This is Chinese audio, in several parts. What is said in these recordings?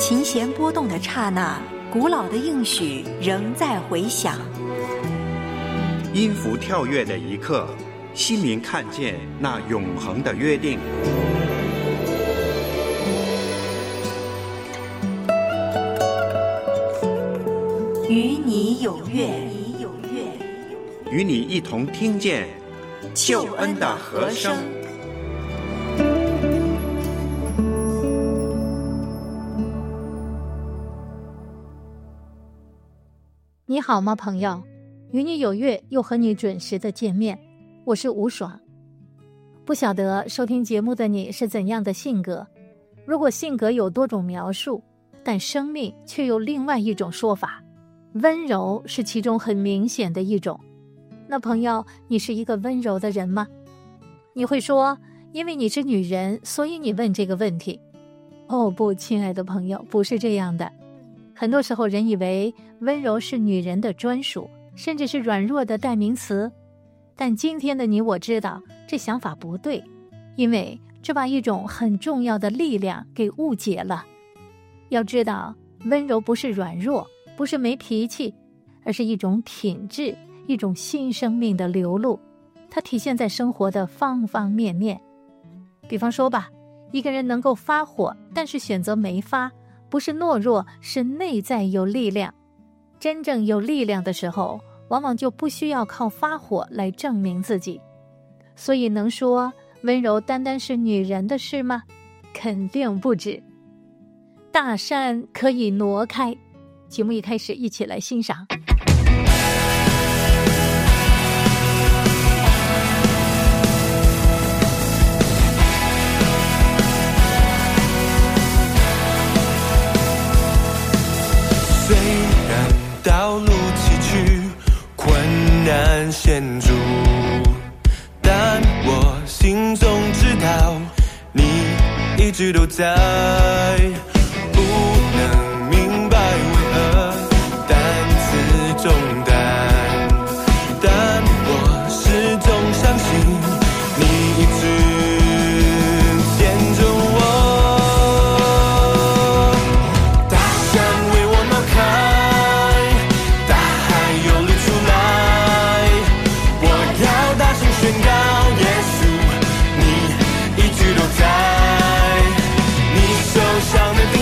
琴弦拨动的刹那，古老的应许仍在回响。 音符跳跃的一刻，心灵看见那永恒的约定。 与你有约， 与你一同听见救恩的和声。 你好吗，朋友？与你有约又和你准时的见面，我是吴爽。不晓得收听节目的你是怎样的性格？如果性格有多种描述，但生命却有另外一种说法，温柔是其中很明显的一种。那朋友，你是一个温柔的人吗？你会说，因为你是女人，所以你问这个问题。哦不，亲爱的朋友，不是这样的。很多时候人以为温柔是女人的专属，甚至是软弱的代名词。但今天的你我知道，这想法不对，因为这把一种很重要的力量给误解了。要知道，温柔不是软弱，不是没脾气，而是一种品质，一种新生命的流露，它体现在生活的方方面面。比方说吧，一个人能够发火，但是选择没发，不是懦弱，是内在有力量。真正有力量的时候，往往就不需要靠发火来证明自己。所以能说温柔单单是女人的事吗？肯定不止。大山可以挪开。节目一开始，一起来欣赏。 虽然道路崎岖，困难险阻，但我心中知道你一直都在。不能明白为何担此重担，但我始终相信你一直牵着我。大山为我挪开，大海有理出来，我要大声宣告，耶稣你一直都在，你手上的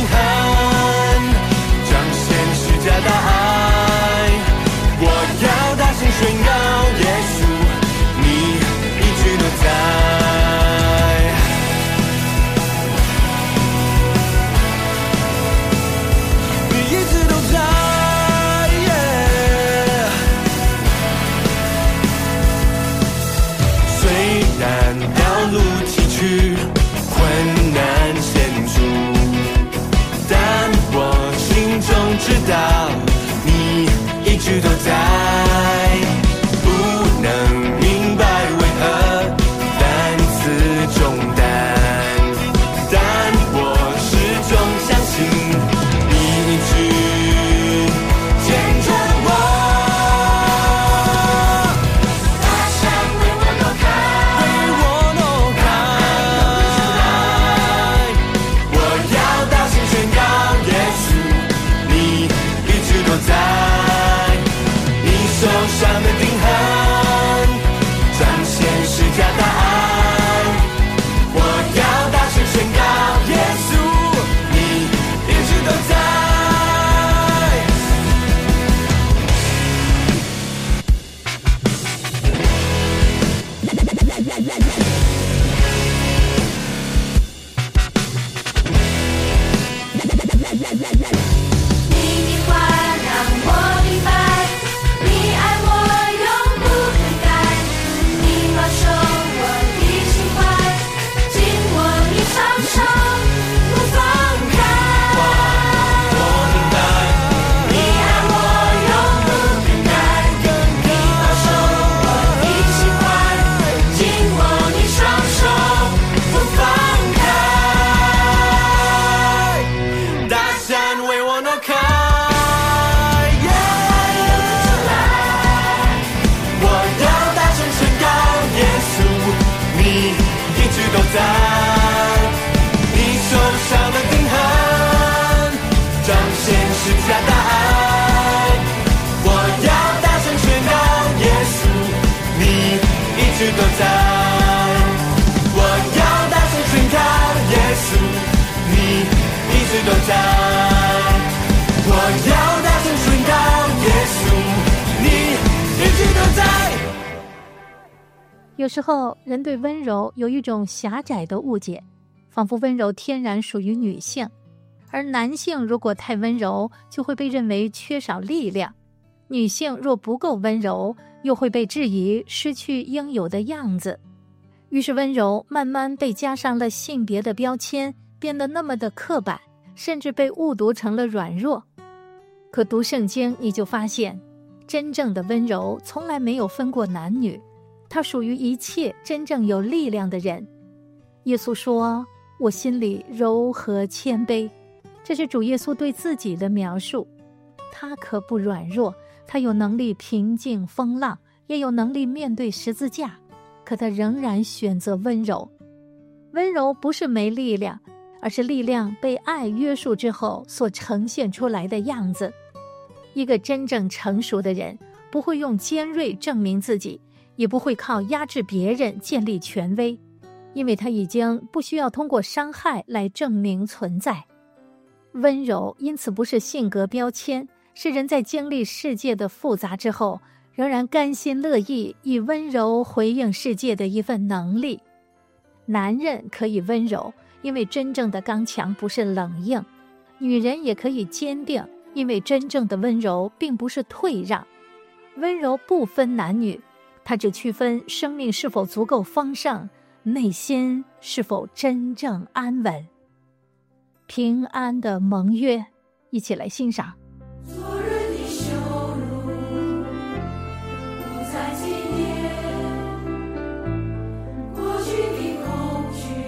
在。我要大声宣告，耶稣，你一直都在。我要大声宣告，耶稣，你一直都在。 有时候人对温柔有一种狭窄的误解，仿佛温柔天然属于女性，而男性如果太温柔就会被认为缺少力量，女性若不够温柔又会被质疑失去应有的样子。于是温柔慢慢被加上了性别的标签，变得那么的刻板，甚至被误读成了软弱。可读圣经你就发现，真正的温柔从来没有分过男女，它属于一切真正有力量的人。耶稣说，我心里柔和谦卑，这是主耶稣对自己的描述。他可不软弱，他有能力平静风浪，也有能力面对十字架，可他仍然选择温柔。温柔不是没力量，而是力量被爱约束之后所呈现出来的样子。一个真正成熟的人不会用尖锐证明自己，也不会靠压制别人建立权威，因为他已经不需要通过伤害来证明存在。温柔因此不是性格标签，是人在经历世界的复杂之后，仍然甘心乐意以温柔回应世界的一份能力。男人可以温柔，因为真正的刚强不是冷硬；女人也可以坚定，因为真正的温柔并不是退让。温柔不分男女，它只区分生命是否足够丰盛，内心是否真正安稳。平安的盟约，一起来欣赏。 昨日的羞辱不再纪念，过去的恐惧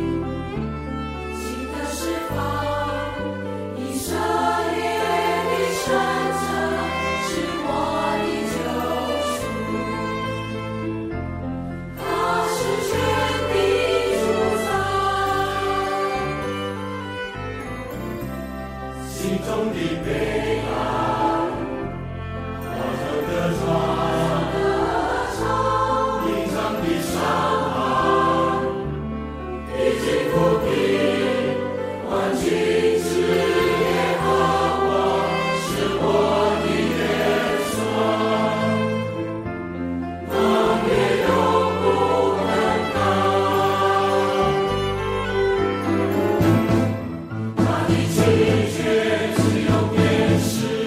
新的释放，以色列的圣者是我的救赎，他是全地主宰， 心中的悲哀，我的歌唱，隐藏的伤害，已经抚平，万军之耶和华是我的元帅，梦也永不能改，他的奇绝只有变失。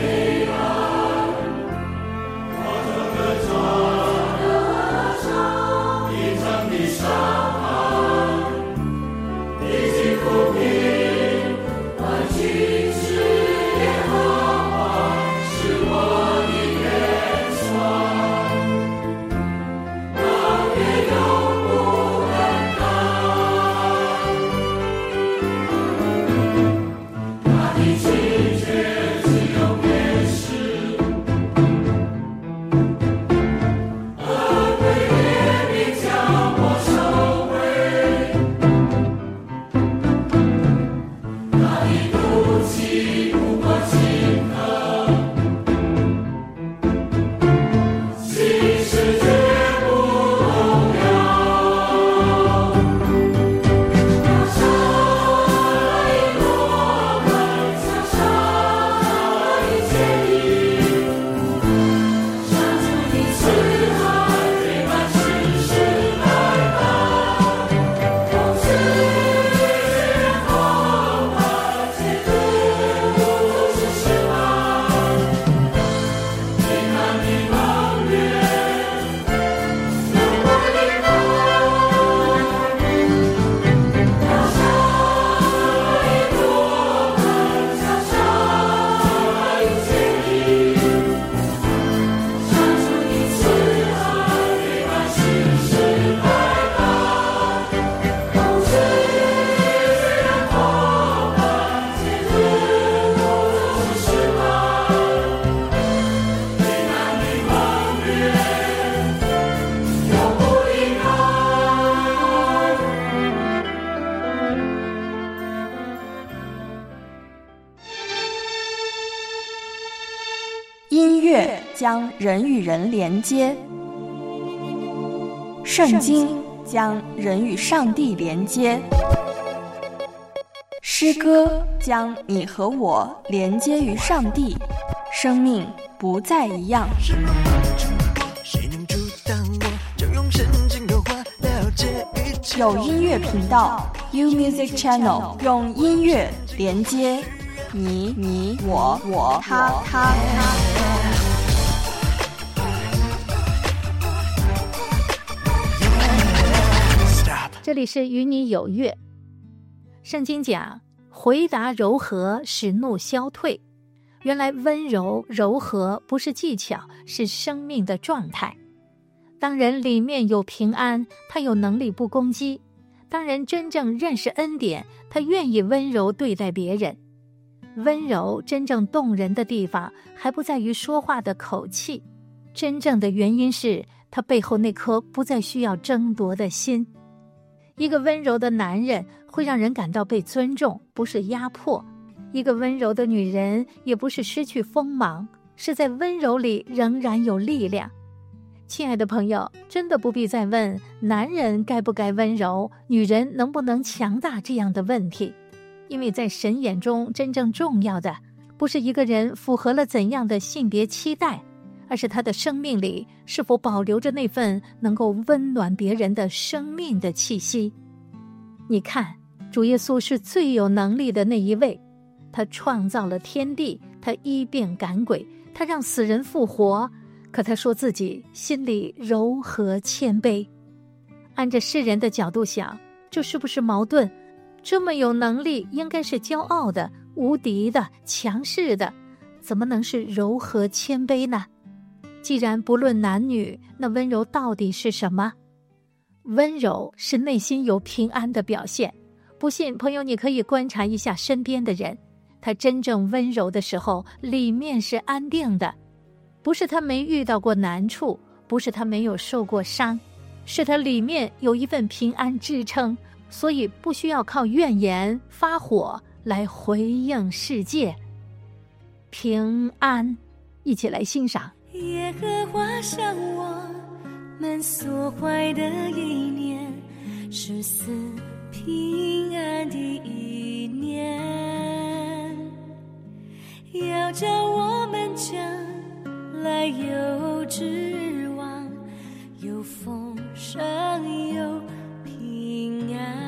我的歌唱， 乐将人与人连接，圣经将人与上帝连接，诗歌将你和我连接于上帝，生命不再一样。 谁能阻挡我？就用神经的话了解宇宙。 有音乐频道 U Music Channel， 用音乐连接你我他。 这里是与你有约。圣经讲，回答柔和，使怒消退。原来温柔柔和不是技巧，是生命的状态。当人里面有平安，他有能力不攻击；当人真正认识恩典，他愿意温柔对待别人。温柔真正动人的地方，还不在于说话的口气，真正的原因是他背后那颗不再需要争夺的心。一个温柔的男人会让人感到被尊重，不是压迫；一个温柔的女人也不是失去锋芒，是在温柔里仍然有力量。亲爱的朋友，真的不必再问男人该不该温柔，女人能不能强大这样的问题，因为在神眼中真正重要的不是一个人符合了怎样的性别期待，而是他的生命里是否保留着那份能够温暖别人的生命的气息。你看，主耶稣是最有能力的那一位，他创造了天地，他医病赶鬼，他让死人复活，可他说自己心里柔和谦卑。按着世人的角度想，这是不是矛盾？这么有能力应该是骄傲的、无敌的、强势的，怎么能是柔和谦卑呢？既然不论男女，那温柔到底是什么？温柔是内心有平安的表现。不信，朋友，你可以观察一下身边的人，他真正温柔的时候，里面是安定的。不是他没遇到过难处，不是他没有受过伤，是他里面有一份平安支撑，所以不需要靠怨言发火来回应世界。平安，一起来欣赏。 耶和华向我们所怀的意念，是赐平安的意念，要叫我们将来有指望，有丰盛，有平安。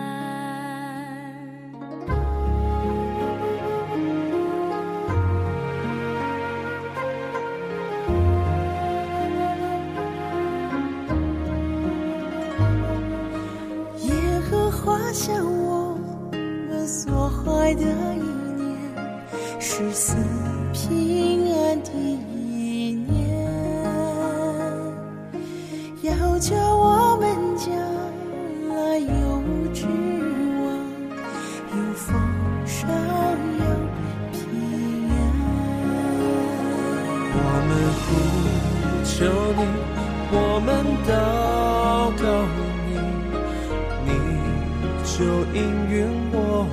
向我们所怀的意念，是赐平安的意念，要叫我们将来有指望，有丰盛，有平安。 我们呼求你，我们祷告你，就应允我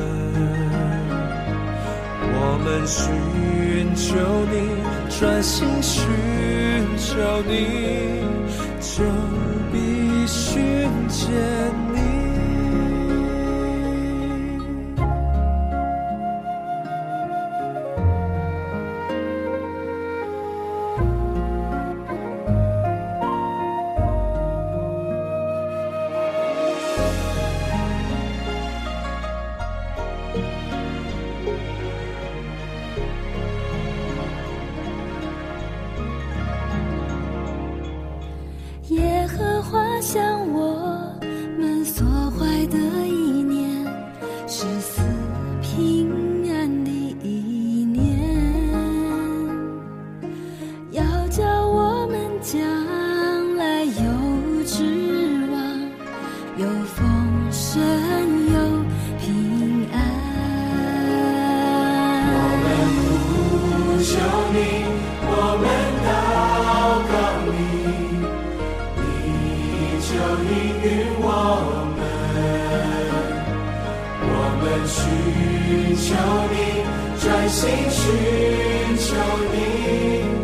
们寻求你，专心寻求你，就必寻见你。 耶和华向我们所怀的意念，是赐平安的意念，要叫我们将来有指望，有丰盛，有平安。 我们呼求你，我们祷告你，就应允我们寻求你，专心寻求你，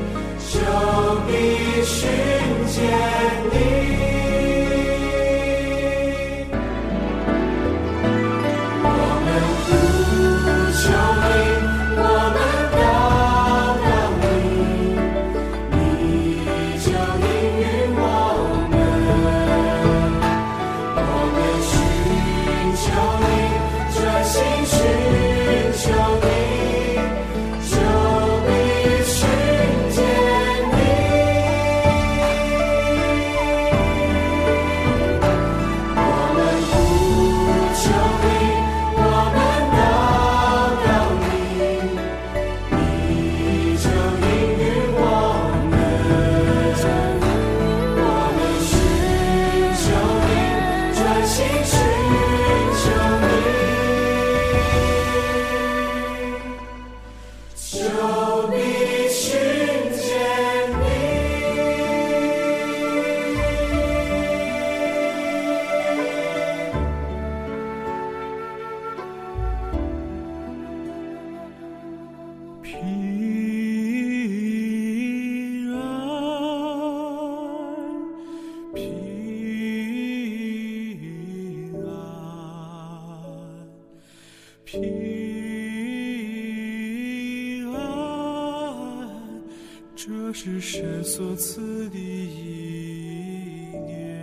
平安，这是神所赐的一年。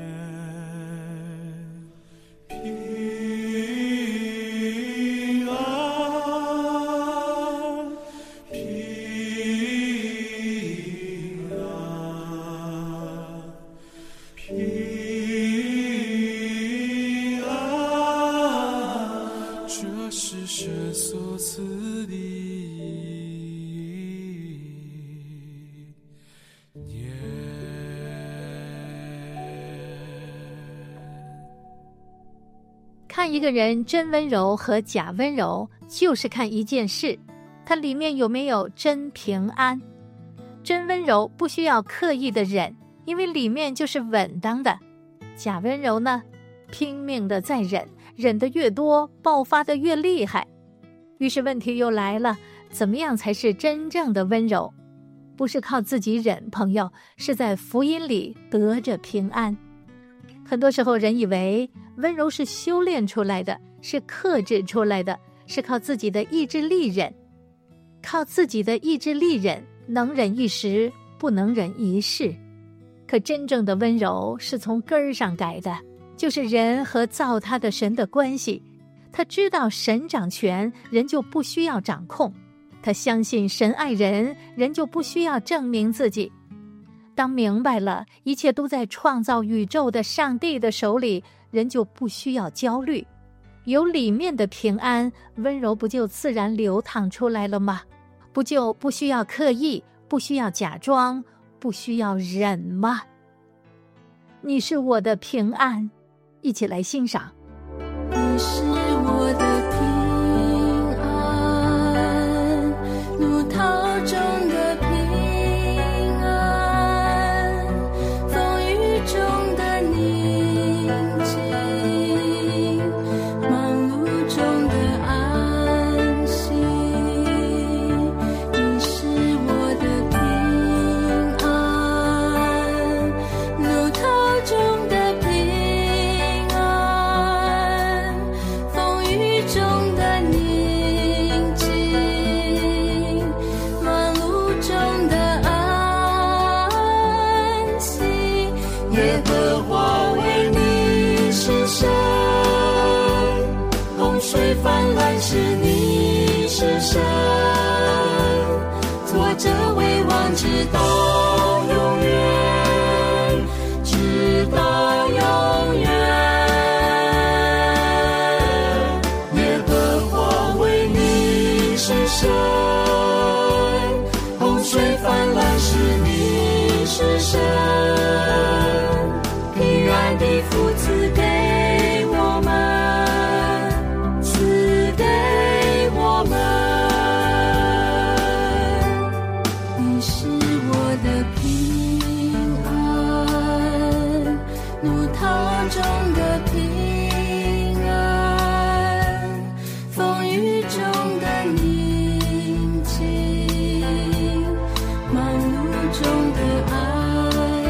平安，平安，平安，这是神所赐的年。 看一个人真温柔和假温柔，就是看一件事，它里面有没有真平安。真温柔不需要刻意的忍，因为里面就是稳当的。假温柔呢，拼命的在忍，忍得越多，爆发得越厉害。于是问题又来了，怎么样才是真正的温柔？不是靠自己忍，朋友，是在福音里得着平安。很多时候人以为温柔是修炼出来的，是克制出来的，是靠自己的意志力忍。靠自己的意志力忍，能忍一时，不能忍一世。可真正的温柔是从根儿上改的，就是人和造他的神的关系。他知道神掌权，人就不需要掌控；他相信神爱人，人就不需要证明自己。当明白了一切都在创造宇宙的上帝的手里，人就不需要焦虑。有里面的平安，温柔不就自然流淌出来了吗？不就不需要刻意，不需要假装，不需要忍吗？你是我的平安，一起来欣赏。 你是我的平安，怒涛中的平安，风雨中的宁静，忙碌中的安息。你是我的平安，怒涛中的平安，风雨中的宁静，忙碌中的安息。耶和华为你是神，洪水泛滥时你是神，作者为王直到永远，直到永远。耶和华为你是神，洪水泛滥时你是神，平安的福赐给我们，赐给我们。你是我的平安，怒涛中的平安，风雨中的宁静，忙碌中的安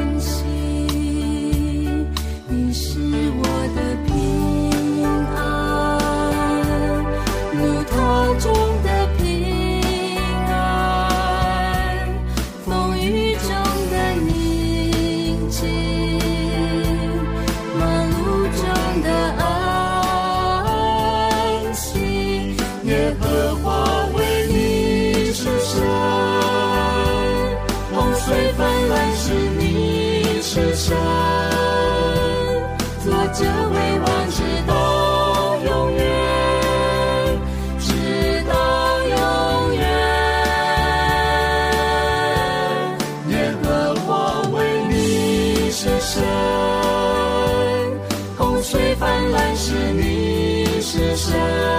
是神，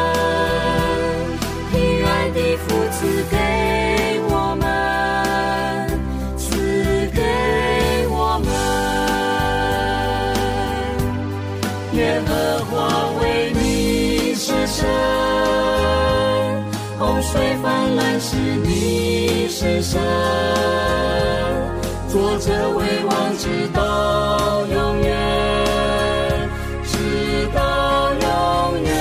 平安的福赐给我们，赐给我们。耶和华为你是神，洪水泛滥时你是神，坐着为王直到永远，直到永远。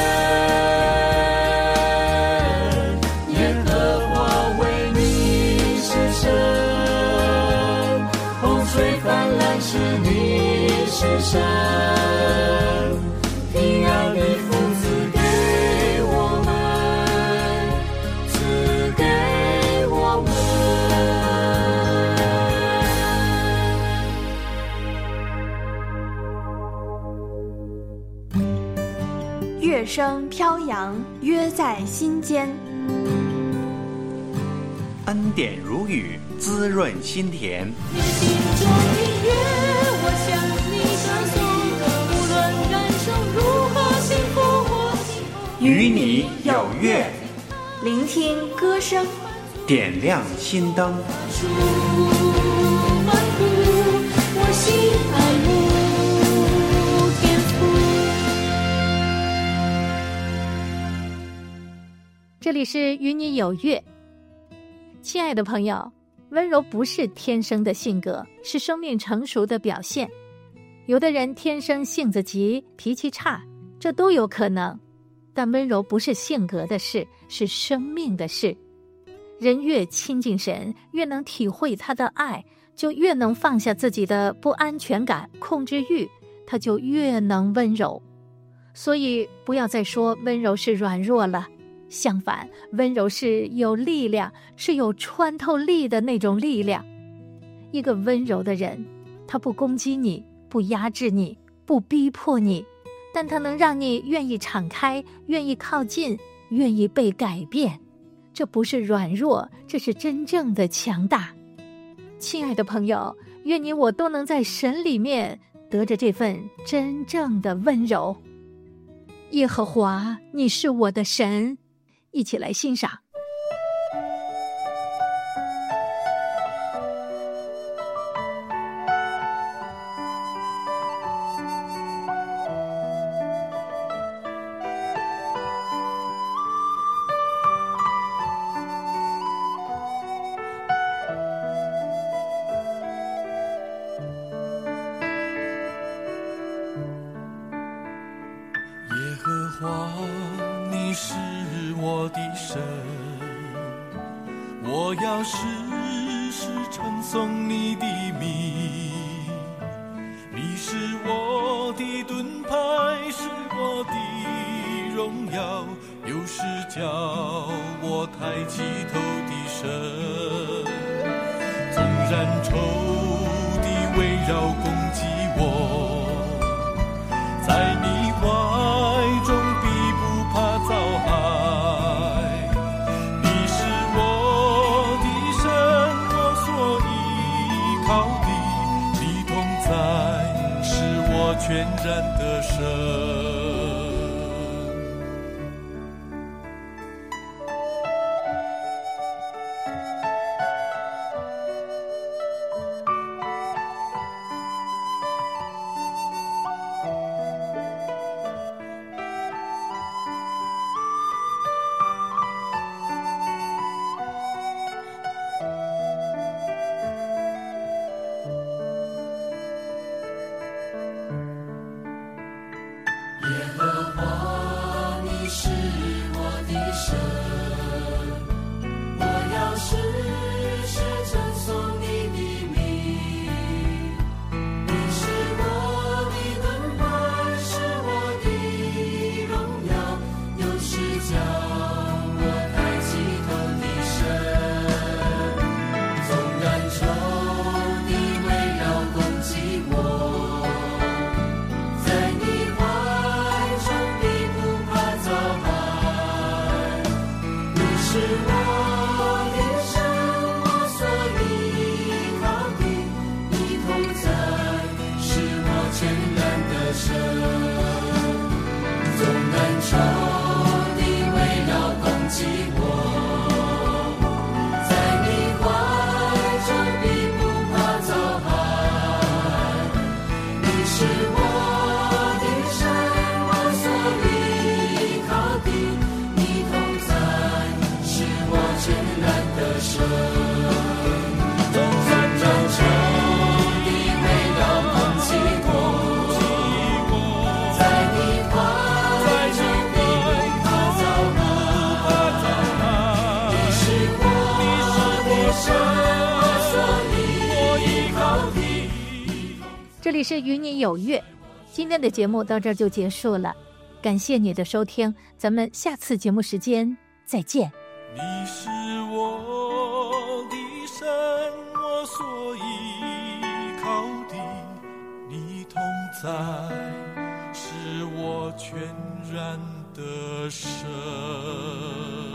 耶和华为你是神，洪水泛滥时你是神，平安的福赐给我们，赐给我们。 乐声飘扬，约在心间。 恩典如雨，滋润心田。 你心中的乐，我向你唱颂，无论人生如何幸福或幸福， 与你有约， 聆听歌声， 点亮心灯。 主欢呼，我心爱慕天父。 这里是与你有约。亲爱的朋友，温柔不是天生的性格，是生命成熟的表现。有的人天生性子急，脾气差，这都有可能。但温柔不是性格的事，是生命的事。人越亲近神，越能体会他的爱，就越能放下自己的不安全感、控制欲，他就越能温柔。所以不要再说温柔是软弱了，相反，温柔是有力量，是有穿透力的那种力量。一个温柔的人，他不攻击你，不压制你，不逼迫你，但他能让你愿意敞开，愿意靠近，愿意被改变。这不是软弱，这是真正的强大。亲爱的朋友，愿你我都能在神里面得着这份真正的温柔。耶和华，你是我的神。一起来欣赏。 耶和华，你是我的神，我要时时称颂你的名。你是我的盾牌，是我的荣耀，又是叫我抬起头的神。纵然仇敌围绕攻击我，在你怀中必不怕遭害。你是我的神，我所依靠的，你同在是我全然的神。 在你怀中这里是与你有约，今天的节目到这儿就结束了，感谢你的收听，咱们下次节目时间再见。 你是我的神，我所依靠的，你同在是我全然的神。